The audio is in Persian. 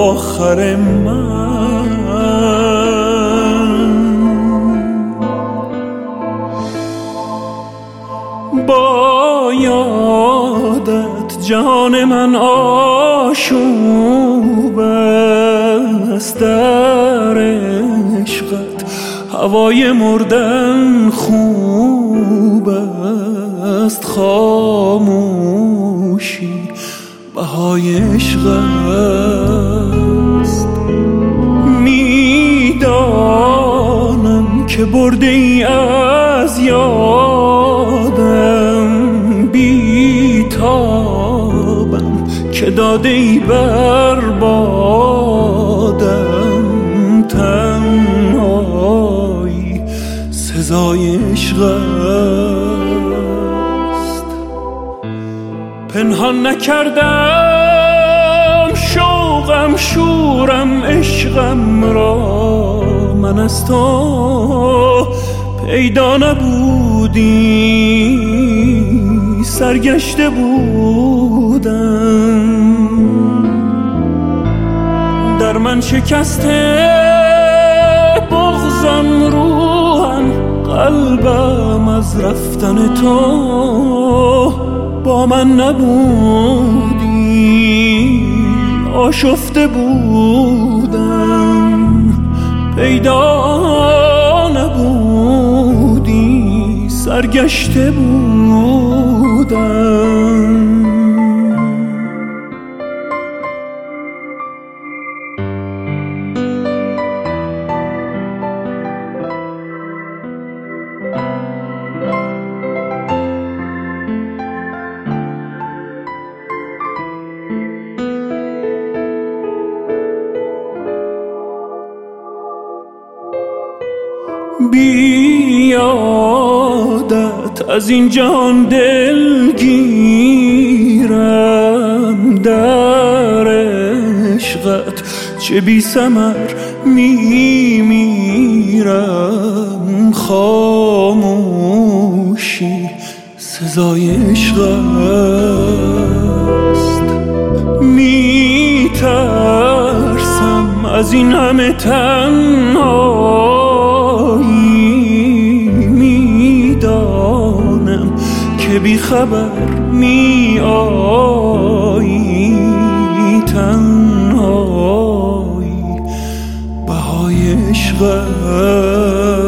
آخر من. با یادت جان من آشوب است، در عشقت هوای مردن خوب است، خاموشی بهای عشق است. میدانم که برده ای از یادم، بیتابم که داده ای بر بادم، تنهایی سزای عشق است. پنهان نکردم شوقم شورم عشقم را، من از تو پیدا نبودی سرگشته بودم. در من شکسته بغضم روحم، قلبم از رفتن تو با من نبودی آشفته بودم. پیدا نبودی سرگشته بودم. بیادت از این جهان دلگیرم، در عشقت چه بی ثمر میمیرم. خاموشی سزای عشق است. میترسم از این همه تنهایی، میدانم که بی خبر می آیی، تنهایی بهای عشق است.